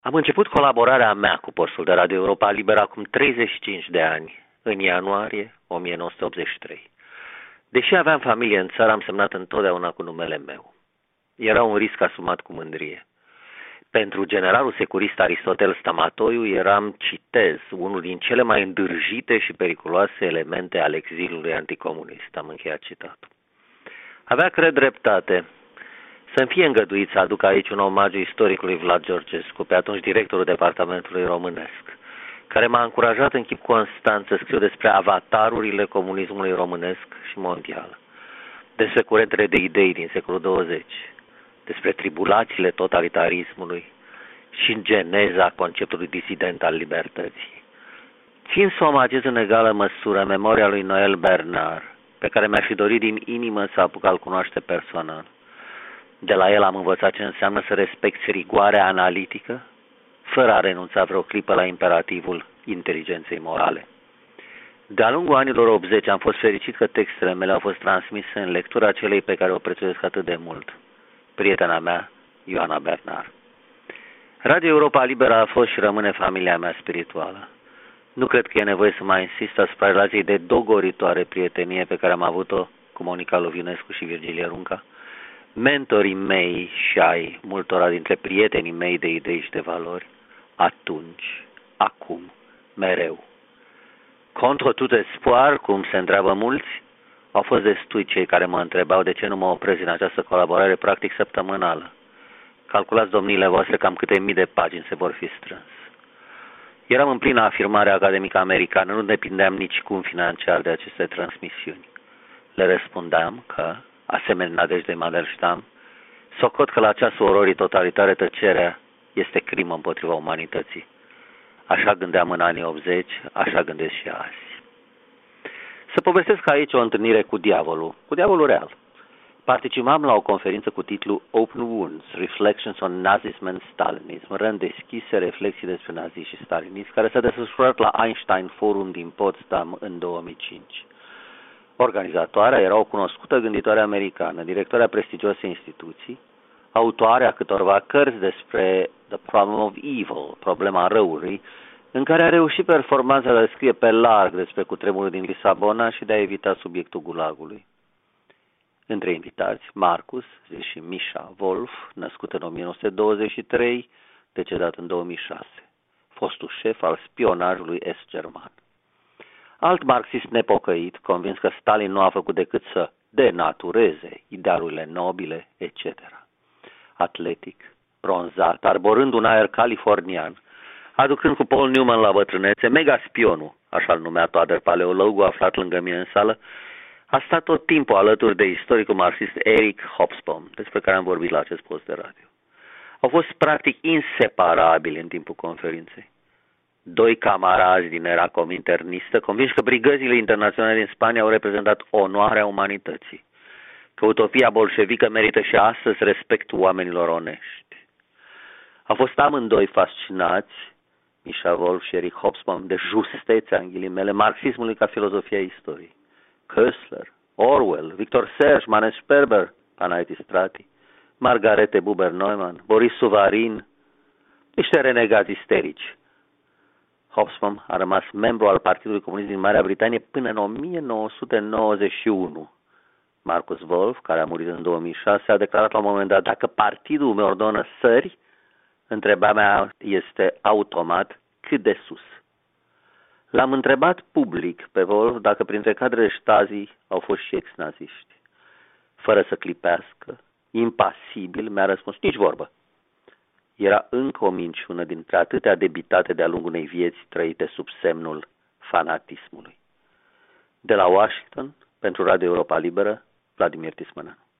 Am început colaborarea mea cu postul de Radio Europa Liberă acum 35 de ani, în ianuarie 1983. Deși aveam familie în țară, am semnat întotdeauna cu numele meu. Era un risc asumat cu mândrie. Pentru generalul securist Aristotel Stamatoiu eram, citez, unul din cele mai îndârjite și periculoase elemente ale exilului anticomunist. Am încheiat citatul. Avea, cred, dreptate. Să-mi fie îngăduit să aduc aici un omagiu istoricului Vlad Georgescu, pe atunci directorul Departamentului Românesc, care m-a încurajat în chip constant să scriu despre avatarurile comunismului românesc și mondial, despre curentele de idei din secolul 20, despre tribulațiile totalitarismului și în geneza conceptului disident al libertății. Țin să omagiez în egală măsură memoria lui Noel Bernard, pe care mi-aș fi dorit din inimă să apuc a-l cunoaște personal. De la el am învățat ce înseamnă să respecti rigoarea analitică, fără a renunța vreo clipă la imperativul inteligenței morale. De-a lungul anilor 80 am fost fericit că textele mele au fost transmise în lectura celei pe care o prețuiesc atât de mult, prietena mea, Ioana Bernard. Radio Europa Liberă a fost și rămâne familia mea spirituală. Nu cred că e nevoie să mai insist asupra relației de dogoritoare prietenie pe care am avut-o cu Monica Lovinescu și Virgilie Runca, mentorii mei și ai multora dintre prietenii mei de idei și de valori, atunci, acum, mereu. Contre tout espoir, cum se întreabă mulți, au fost destui cei care mă întrebau de ce nu mă opresc în această colaborare practic săptămânală. Calculați, domniile voastre, cam câte mii de pagini se vor fi strâns. Eram în plină afirmare academică americană, nu depindeam nicicum financiar de aceste transmisiuni. Le răspundeam că, asemenea Nadejdei Mandelstam, socot că la ceasul ororii totalitare tăcerea este crimă împotriva umanității. Așa gândeam în anii 80, așa gândesc și azi. Să povestesc aici o întâlnire cu diavolul real. Participam la o conferință cu titlul Open Wounds, Reflections on Nazism and Stalinism, rând deschise, reflexii despre nazism și stalinism, care s-a desfășurat la Einstein Forum din Potsdam în 2005. Organizatoarea era o cunoscută gânditoare americană, directoarea prestigiosei instituții, autoarea câtorva cărți despre The Problem of Evil, problema răului, în care a reușit performanța de a scrie pe larg despre cutremurul din Lisabona și de a evita subiectul gulagului. Între invitați, Marcus și Misha Wolf, născut în 1923, decedat în 2006, fostul șef al spionajului est-german. Alt marxist nepocăit, convins că Stalin nu a făcut decât să denatureze idealurile nobile, etc. Atletic, bronzat, arborând un aer californian, aducând cu Paul Newman la bătrânețe, mega-spionul, așa-l numea Toader, paleologul aflat lângă mine în sală, a stat tot timpul alături de istoricul marxist Eric Hobsbawm, despre care am vorbit la acest post de radio. Au fost practic inseparabili în timpul conferinței. Doi camarazi din era cominternistă, convinși că brigăzile internaționale din Spania au reprezentat onoarea umanității, că utopia bolșevică merită și astăzi respectul oamenilor onești. Au fost amândoi fascinați, Misha Wolf și Eric Hobsbawm, de justețea, în ghilimele, marxismului ca filozofia istoriei. Köstler, Orwell, Victor Serge, Manes Sperber, Panaiti Strati, Margarete Buber-Neumann, Boris Suvarin, niște renegați isterici. Hobsbawm a rămas membru al Partidului Comunist din Marea Britanie până în 1991. Marcus Wolf, care a murit în 2006, a declarat la un moment dat: dacă partidul meu ordonă sări, întrebarea mea este automat cât de sus. L-am întrebat public pe Wolf dacă printre cadrele Stasi au fost și ex-naziști. Fără să clipească, impasibil, mi-a răspuns: nici vorbă. Era încă o minciună dintre atâtea debitate de-a lungul unei vieți trăite sub semnul fanatismului. De la Washington, pentru Radio Europa Liberă, Vladimir Tismăneanu.